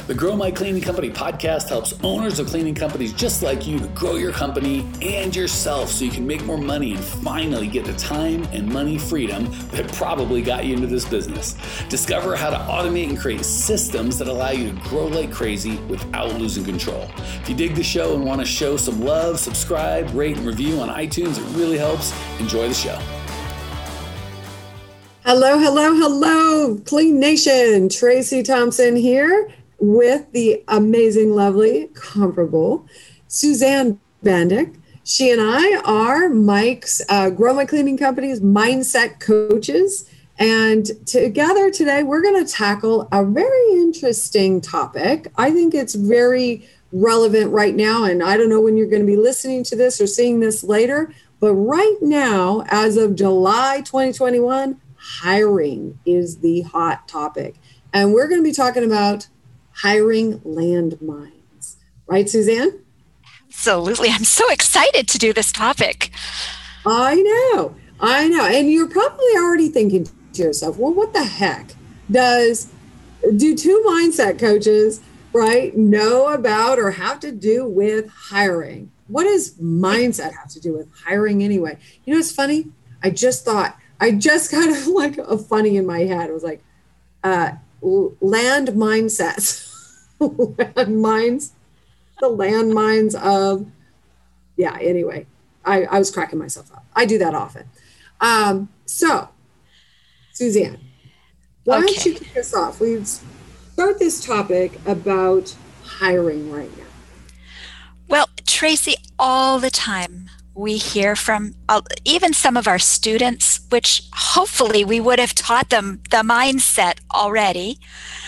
The Grow My Cleaning Company podcast helps owners of cleaning companies just like you to grow your company and yourself so you can make more money and finally get the time and money freedom that probably got you into this business. Discover how to automate and create systems that allow you to grow like crazy without losing control. If you dig the show and want to show some love, subscribe, rate, and review on iTunes. It really helps. Enjoy the show. Hello, hello, hello, Clean Nation. Tracy Thompson here with the amazing, lovely, comparable Suzanne Bandick. She and I are Mike's Grow My Cleaning Company's mindset coaches. And together today, we're going to tackle a very interesting topic. I think it's very relevant right now. And I don't know when you're going to be listening to this or seeing this later, but right now, as of July 2021, hiring is the hot topic. And we're going to be talking about hiring landmines. Right, Suzanne? Absolutely. I'm so excited to do this topic. I know. And you're probably already thinking to yourself, well, what the heck do two mindset coaches, right, know about or have to do with hiring? What does mindset have to do with hiring anyway? You know, it's funny. I just kind of like a funny in my head. It was like land mindsets, landmines, the landmines of, yeah, anyway, I was cracking myself up. I do that often. So, Suzanne, why don't you kick us off? We start this topic about hiring right now. Well, Tracy, all the time, we hear from even some of our students, which hopefully we would have taught them the mindset already.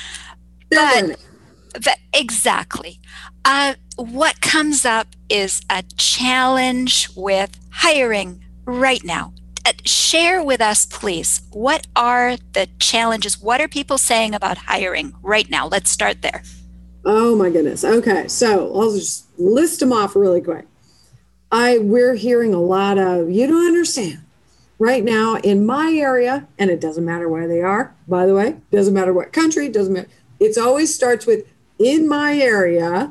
But exactly. What comes up is a challenge with hiring right now. Share with us, please. What are the challenges? What are people saying about hiring right now? Let's start there. Oh, my goodness. Okay, so I'll just list them off really quick. We're hearing a lot of, you don't understand. Right now in my area, and it doesn't matter where they are, by the way, doesn't matter what country, doesn't matter. It always starts with, in my area,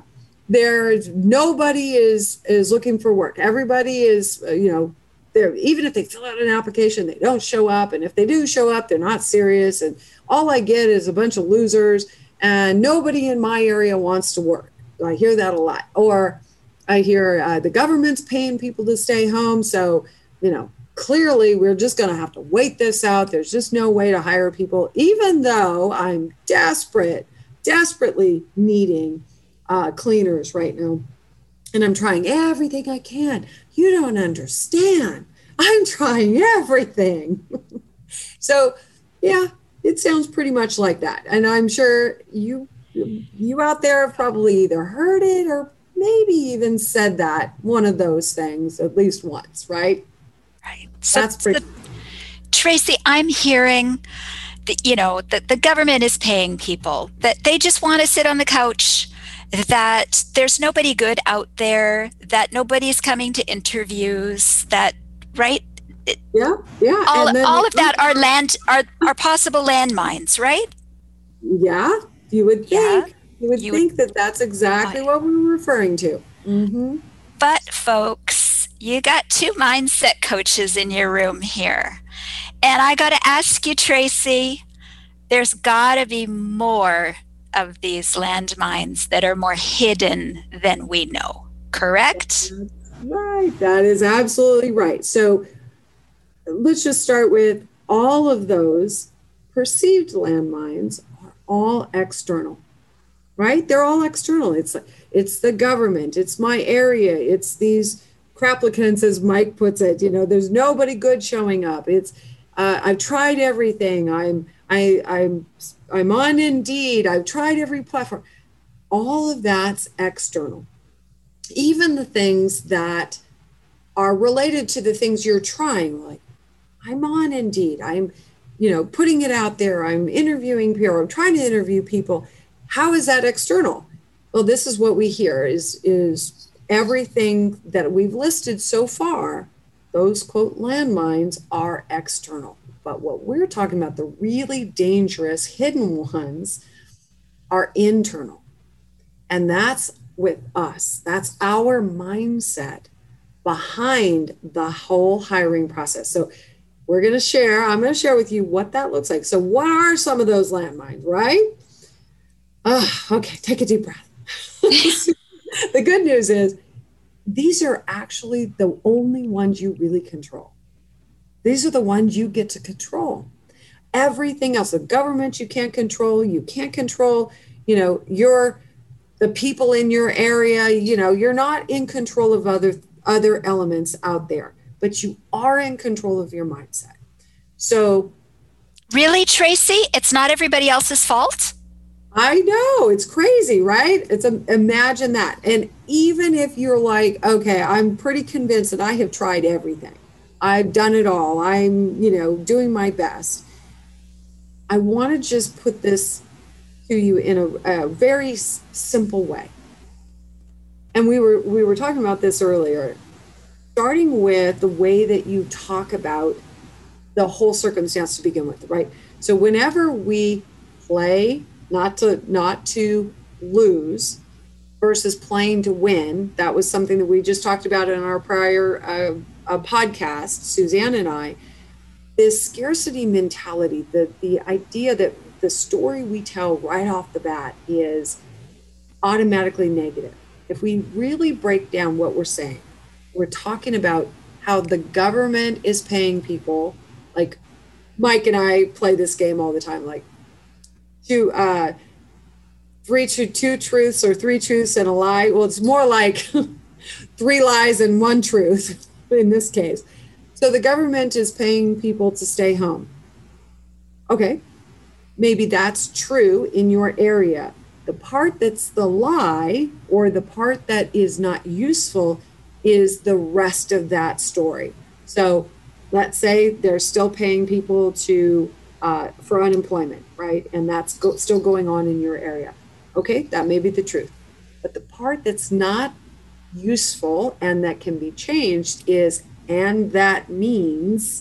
nobody is looking for work. Everybody is, even if they fill out an application, they don't show up. And if they do show up, they're not serious. And all I get is a bunch of losers, and nobody in my area wants to work. I hear that a lot. Or I hear the government's paying people to stay home. So, clearly we're just going to have to wait this out. There's just no way to hire people, even though I'm desperately needing cleaners right now. And I'm trying everything I can. You don't understand. I'm trying everything. So, yeah, it sounds pretty much like that. And I'm sure you out there have probably either heard it or maybe even said that, one of those things at least once, right? Right. That's pretty. Tracy, I'm hearing that, the government is paying people, that they just want to sit on the couch, that there's nobody good out there, that nobody's coming to interviews, that, right? Yeah. All of that are possible landmines, right? Yeah, you would think. You would think that that's exactly what we were referring to. Mm-hmm. But folks, you got two mindset coaches in your room here. And I got to ask you, Tracy, there's got to be more of these landmines that are more hidden than we know, correct? Right, that is absolutely right. So let's just start with all of those perceived landmines are all external. Right? They're all external. It's the government. It's my area. It's these crapplicants, as Mike puts it. There's nobody good showing up. It's I've tried everything. I'm on Indeed. I've tried every platform. All of that's external. Even the things that are related to the things you're trying, like I'm on Indeed. I'm, putting it out there. I'm interviewing people. I'm trying to interview people. How is that external? Well, this is what we hear is everything that we've listed so far, those quote landmines are external. But what we're talking about, the really dangerous hidden ones, are internal. And that's with us. That's our mindset behind the whole hiring process. So I'm going to share with you what that looks like. So what are some of those landmines, right? Okay, take a deep breath. The good news is these are actually the only ones you really control. These are the ones you get to control. Everything else, the government you can't control, the people in your area, you're not in control of other elements out there, but you are in control of your mindset. So really, Tracy, it's not everybody else's fault? I know, it's crazy, right? Imagine that. And even if you're like, okay, I'm pretty convinced that I have tried everything. I've done it all. I'm, doing my best. I want to just put this to you in a very simple way. And we were talking about this earlier, starting with the way that you talk about the whole circumstance to begin with, right? So whenever we play not to lose versus playing to win, that was something that we just talked about in our prior podcast, Suzanne and I, this scarcity mentality, the idea that the story we tell right off the bat is automatically negative. If we really break down what we're saying, we're talking about how the government is paying people, like Mike and I play this game all the time, like two truths or three truths and a lie. Well, it's more like 3 lies and 1 truth in this case. So the government is paying people to stay home. Okay, maybe that's true in your area. The part that's the lie or the part that is not useful is the rest of that story. So let's say they're still paying people for unemployment, right? And that's still going on in your area. Okay, that may be the truth. But the part that's not useful and that can be changed is, and that means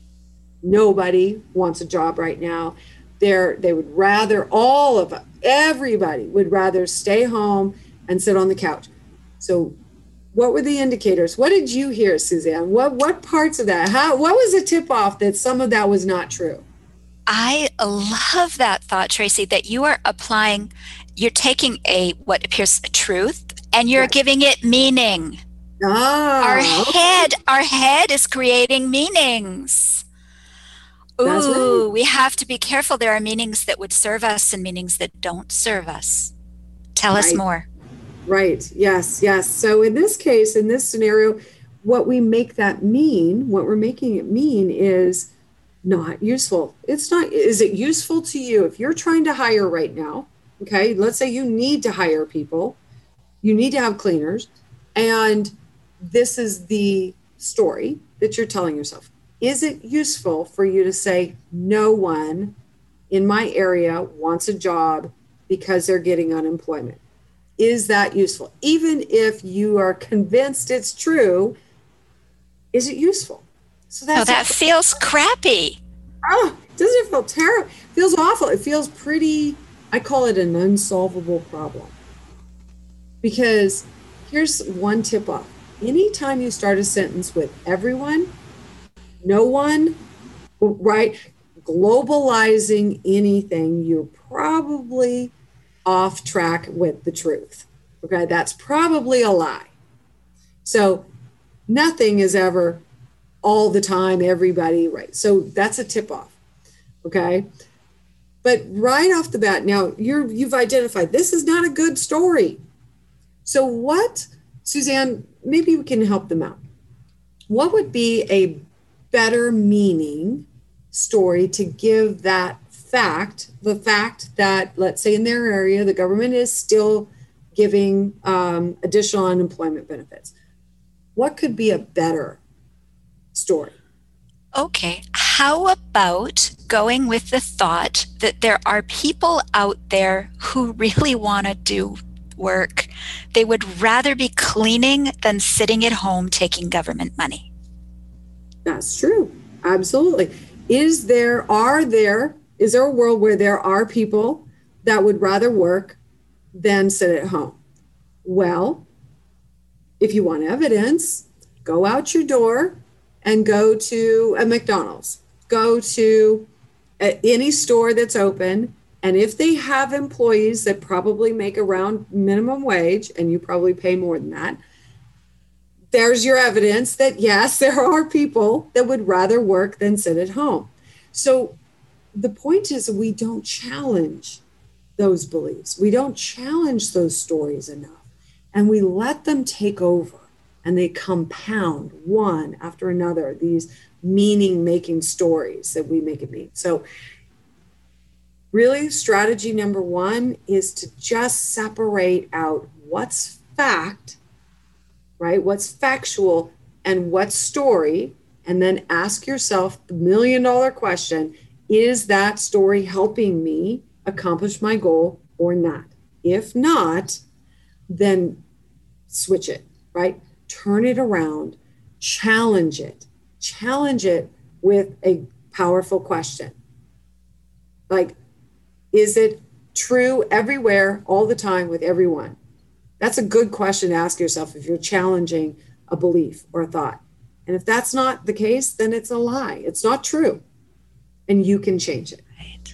nobody wants a job right now. They would rather, everybody would rather stay home and sit on the couch. So what were the indicators? What did you hear, Suzanne? What parts of that? What was the tip off that some of that was not true? I love that thought, Tracy, that you're taking what appears a truth and you're giving it meaning. Our head is creating meanings. Ooh, right. We have to be careful. There are meanings that would serve us and meanings that don't serve us. Tell us more. Right. Yes. So in this case, in this scenario, what we're making it mean is not useful. It's not. Is it useful to you? If you're trying to hire right now, okay, let's say you need to hire people, you need to have cleaners, and this is the story that you're telling yourself. Is it useful for you to say, no one in my area wants a job because they're getting unemployment? Is that useful? Even if you are convinced it's true, is it useful? So that feels crappy. Oh, doesn't it feel terrible? It feels awful. It feels pretty, I call it an unsolvable problem. Because here's one tip off. Anytime you start a sentence with everyone, no one, right? Globalizing anything, you're probably off track with the truth. Okay, that's probably a lie. So nothing is ever all the time, everybody, right? So that's a tip off. Okay. But right off the bat, now you've identified this is not a good story. So what, Suzanne, maybe we can help them out. What would be a better meaning story to give that fact, the fact that, let's say in their area, the government is still giving additional unemployment benefits? What could be a better story? Okay, how about going with the thought that there are people out there who really want to do work? They would rather be cleaning than sitting at home taking government money. That's true. Absolutely. Is there a world where there are people that would rather work than sit at home. Well, if you want evidence, go out your door and go to a McDonald's, go to any store that's open. And if they have employees that probably make around minimum wage, and you probably pay more than that, there's your evidence that yes, there are people that would rather work than sit at home. So the point is we don't challenge those beliefs. We don't challenge those stories enough. And we let them take over and they compound one after another, these meaning-making stories that we make it mean. So really, strategy number one is to just separate out what's fact, right? What's factual and what's story, and then ask yourself the $1 million question, is that story helping me accomplish my goal or not? If not, then switch it, right? Turn it around, challenge it with a powerful question. Like, is it true everywhere, all the time, with everyone? That's a good question to ask yourself if you're challenging a belief or a thought. And if that's not the case, then it's a lie. It's not true. And you can change it. Right.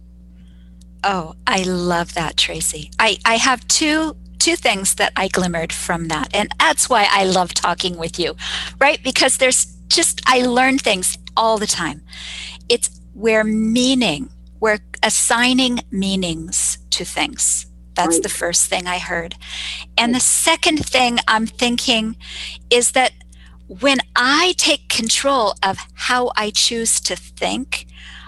Oh, I love that, Tracy. I have two things that I glimmered from that. And that's why I love talking with you, right? Because I learn things all the time. It's we're assigning meanings to things. That's right. The first thing I heard. And the second thing I'm thinking is that when I take control of how I choose to think,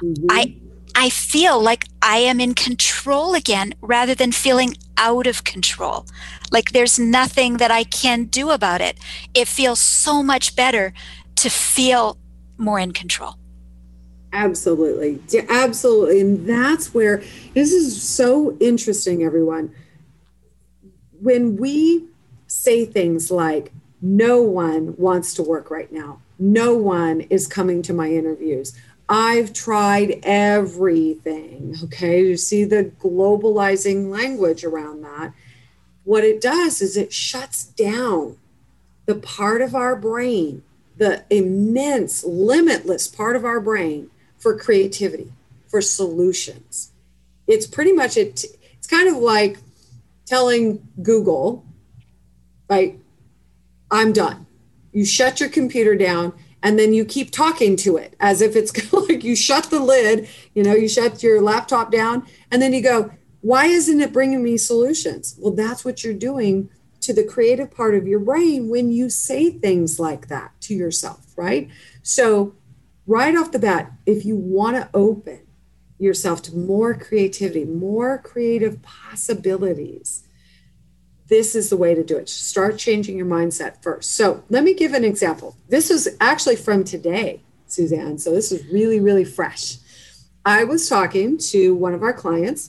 I feel like I am in control again rather than feeling out of control. Like there's nothing that I can do about it. It feels so much better to feel more in control. Absolutely. Yeah, absolutely. And that's where this is so interesting, everyone. When we say things like, no one wants to work right now, no one is coming to my interviews, I've tried everything. Okay. You see the globalizing language around that. What it does is it shuts down the part of our brain, the immense, limitless part of our brain for creativity, for solutions. It's pretty much it's kind of like telling Google, right, I'm done. You shut your computer down and then you keep talking to it as if it's like you shut the lid, you shut your laptop down and then you go, why isn't it bringing me solutions? Well, that's what you're doing to the creative part of your brain when you say things like that to yourself, right? So right off the bat, if you want to open yourself to more creativity, more creative possibilities, this is the way to do it. Start changing your mindset first. So let me give an example. This is actually from today, Suzanne. So this is really, really fresh. I was talking to one of our clients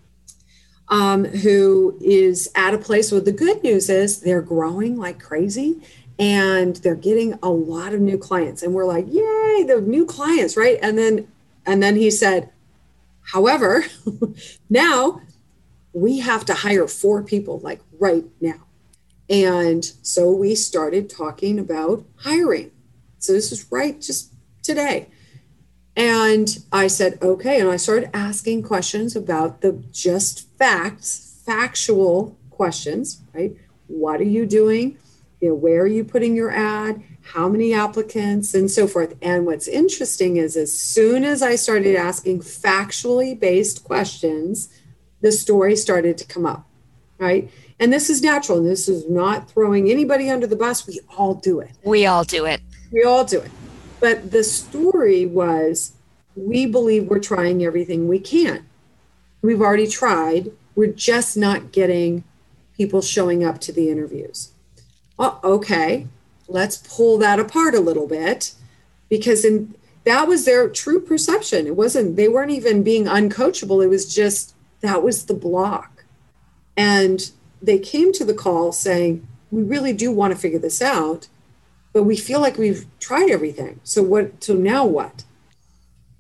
who is at a place where the good news is they're growing like crazy. And they're getting a lot of new clients. And we're like, yay, the new clients, right? And then he said, however, now we have to hire 4 people like right now. And so we started talking about hiring. So this is right just today. And I said, okay. And I started asking questions about the just factual questions, right? What are you doing? Where are you putting your ad? How many applicants and so forth? And what's interesting is as soon as I started asking factually based questions, the story started to come up, right? And this is natural. And this is not throwing anybody under the bus. We all do it. We all do it. But the story was, we believe we're trying everything we can. We've already tried. We're just not getting people showing up to the interviews. Oh, okay, let's pull that apart a little bit because that was their true perception. They weren't even being uncoachable. It was just, that was the block. And they came to the call saying, we really do want to figure this out, but we feel like we've tried everything. So now what?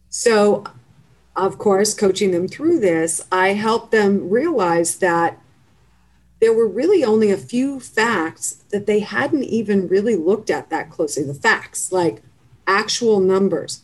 So of course, coaching them through this, I helped them realize that there were really only a few facts that they hadn't even really looked at that closely. The facts, like actual numbers.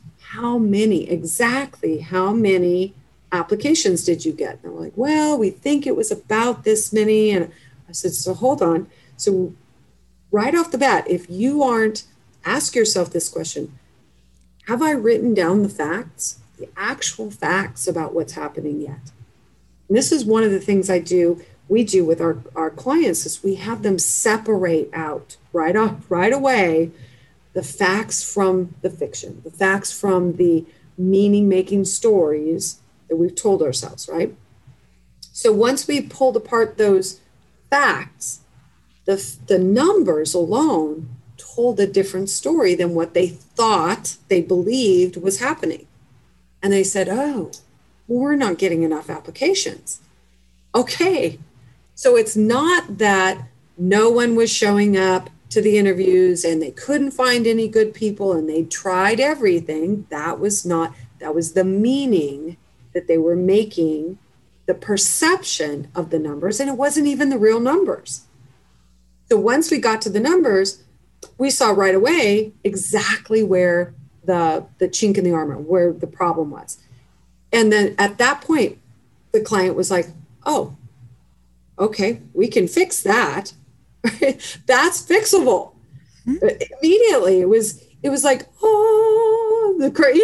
Exactly how many applications did you get? And they're like, well, we think it was about this many. And I said, so hold on. So right off the bat, if you ask yourself this question, have I written down the facts, the actual facts about what's happening yet? And this is one of the things we do with our clients is we have them separate out right away the facts from the fiction, the facts from the meaning-making stories that we've told ourselves, right? So once we pulled apart those facts, the numbers alone told a different story than what they thought they believed was happening. And they said, oh, we're not getting enough applications. Okay, so it's not that no one was showing up to the interviews and they couldn't find any good people and they tried everything. That was the meaning that they were making, the perception of the numbers, and it wasn't even the real numbers. So once we got to the numbers, we saw right away exactly where the chink in the armor, where the problem was. And then at that point, the client was like, oh, okay, we can fix that. That's fixable. Immediately, it was like, oh,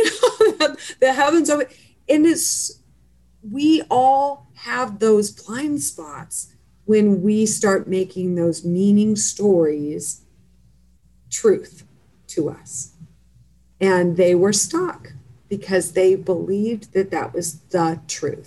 the heavens open. And we all have those blind spots when we start making those meaning stories truth to us. And they were stuck because they believed that was the truth.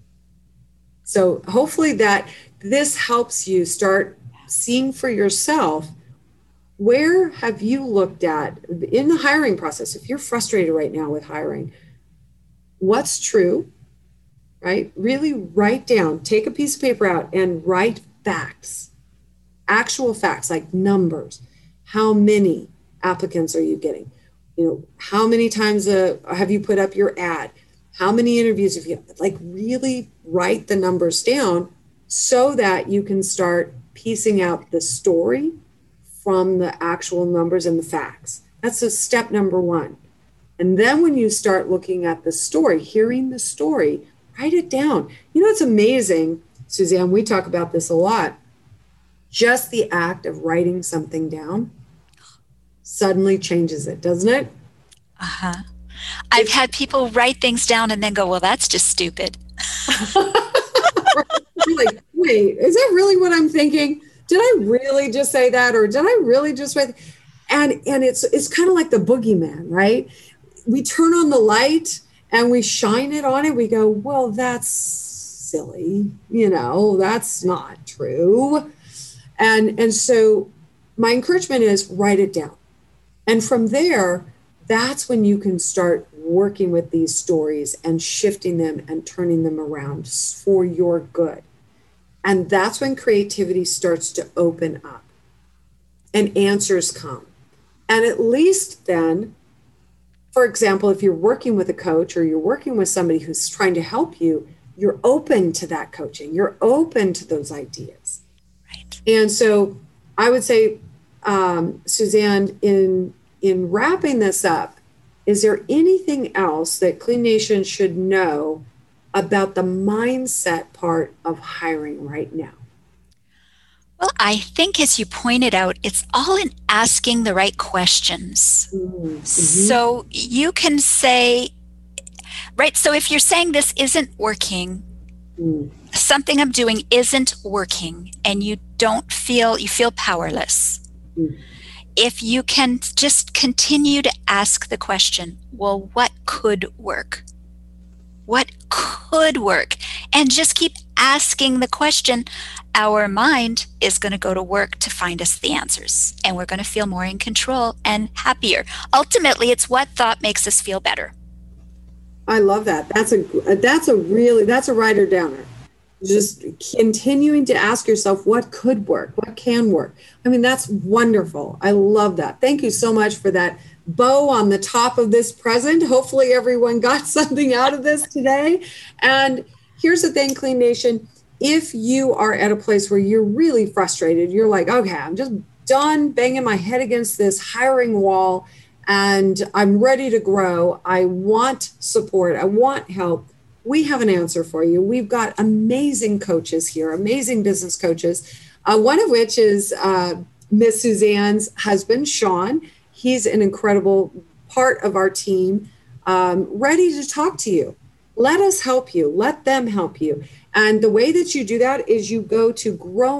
So hopefully that this helps you start seeing for yourself, where have you looked at in the hiring process? If you're frustrated right now with hiring, what's true, right? Really write down, take a piece of paper out and write facts, actual facts like numbers. How many applicants are you getting? How many times have you put up your ad? How many interviews have you, really write the numbers down so that you can start piecing out the story from the actual numbers and the facts. That's step number one. And then when you start looking at the story, hearing the story, write it down. It's amazing, Suzanne, we talk about this a lot. Just the act of writing something down suddenly changes it, doesn't it? Uh-huh. I've had people write things down and then go, well, that's just stupid. You're like, wait, is that really what I'm thinking? Did I really just say that? Or did I really just write? And it's kind of like the boogeyman, right? We turn on the light and we shine it on it. We go, well, that's silly. That's not true. And so my encouragement is write it down. And from there, that's when you can start working with these stories and shifting them and turning them around for your good. And that's when creativity starts to open up and answers come. And at least then, for example, if you're working with a coach or you're working with somebody who's trying to help you, you're open to that coaching. You're open to those ideas. Right. And so I would say, Suzanne, in wrapping this up, is there anything else that Clean Nation should know about the mindset part of hiring right now? Well, I think as you pointed out, it's all in asking the right questions. Mm-hmm. So you can say, right, so if you're saying this isn't working, something I'm doing isn't working, and you feel powerless. If you can just continue to ask the question, well, what could work? What could work? And just keep asking the question, our mind is going to go to work to find us the answers, and we're going to feel more in control and happier. Ultimately, it's what thought makes us feel better. I love that. That's a writer downer. Just continuing to ask yourself what could work, what can work. I mean, that's wonderful. I love that. Thank you so much for that bow on the top of this present. Hopefully everyone got something out of this today. And here's the thing, Clean Nation, if you are at a place where you're really frustrated, you're like, okay, I'm just done banging my head against this hiring wall and I'm ready to grow. I want support. I want help. We have an answer for you. We've got amazing coaches here, amazing business coaches, one of which is Miss Suzanne's husband, Sean. He's an incredible part of our team, ready to talk to you. Let us help you. Let them help you. And the way that you do that is you go to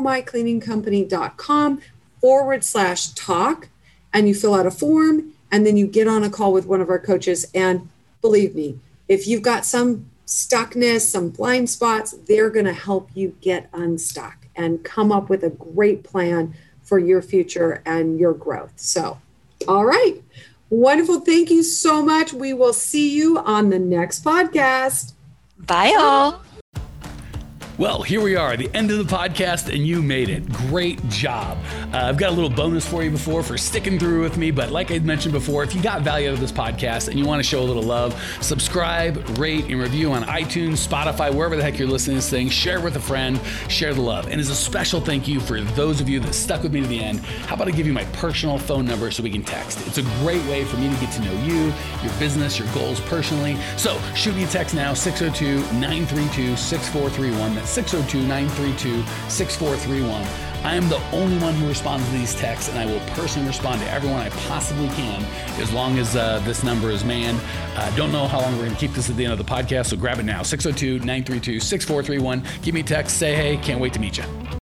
growmycleaningcompany.com/talk and you fill out a form and then you get on a call with one of our coaches. And believe me, if you've got some stuckness, some blind spots, they're going to help you get unstuck and come up with a great plan for your future and your growth. So, all right. Wonderful. Thank you so much. We will see you on the next podcast. Bye all. Well, here we are, the end of the podcast, and you made it. Great job. I've got a little bonus for you for sticking through with me, but like I mentioned before, if you got value out of this podcast and you want to show a little love, subscribe, rate, and review on iTunes, Spotify, wherever the heck you're listening to this thing. Share it with a friend, share the love. And as a special thank you for those of you that stuck with me to the end, how about I give you my personal phone number so we can text? It's a great way for me to get to know you, your business, your goals personally. So shoot me a text now, 602-932-6431. That's 602-932-6431. I am the only one who responds to these texts, and I will personally respond to everyone I possibly can as long as this number is manned. Don't know how long we're going to keep this at the end of the podcast, so grab it now, 602-932-6431. Give me a text, say hey, can't wait to meet you.